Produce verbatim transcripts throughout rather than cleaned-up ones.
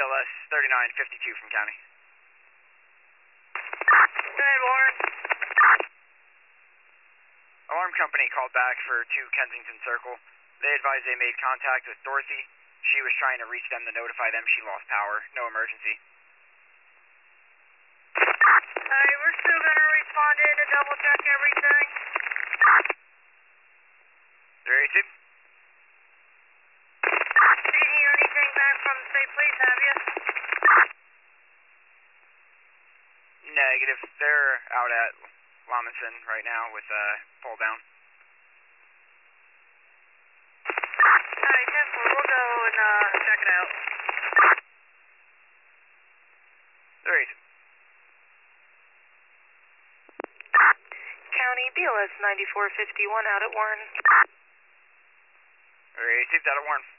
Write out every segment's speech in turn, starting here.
L S thirty-nine fifty-two from county. Go ahead, Warren. Alarm company called back for two Kensington Circle. They advised they made contact with Dorothy. She was trying to reach them to notify them she lost power. No emergency. Alright, we're still gonna respond in to double check everything. There you Didn't hear anything back from the state police, have you? Negative. They're out at Lomison right now with uh, pull down. Alright, ten four, we'll go and uh, check it out. There you County B L S ninety-four fifty-one out at Warren. There you out at Warren.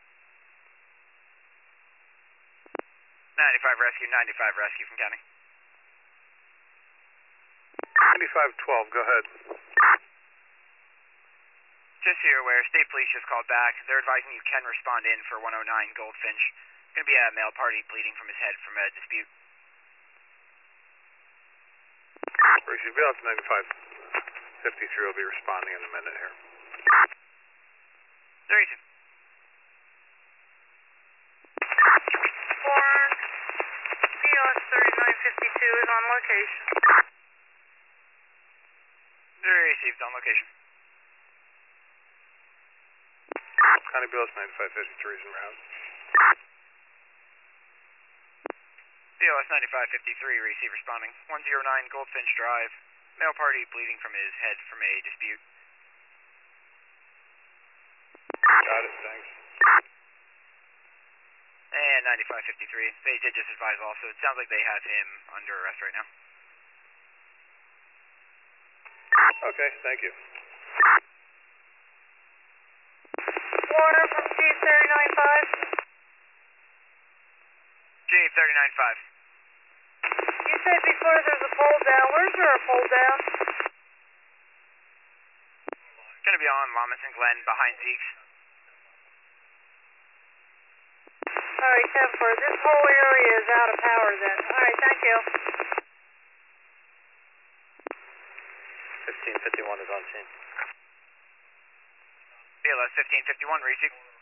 ninety-five rescue, ninety-five rescue from county. ninety-five twelve, go ahead. Just so you're aware, state police just called back. They're advising you can respond in for one oh nine Goldfinch. Going to be a male party bleeding from his head from a dispute. Receive B L S ninety-five fifty-three will be responding in a minute here. There you Warren, B L S thirty-nine fifty-two is on location. There received on location. County B L S ninety-five fifty-three is en route. B L S ninety-five fifty-three, receive responding. one oh nine Goldfinch Drive. Male party bleeding from his head from a dispute. Got it, thanks. And ninety-five fifty-three, they did just advise also. It sounds like they have him under arrest right now. Okay, thank you. Warner from Chief thirty-nine five. Chief thirty-nine five. You said before there's a pull down. Where's there a pull down? Gonna be on Lomison Glen behind Zeke's. Alright, ten four, this whole area is out of power then. Alright, thank you. fifteen fifty-one is on scene. B L S fifteen fifty-one, receive.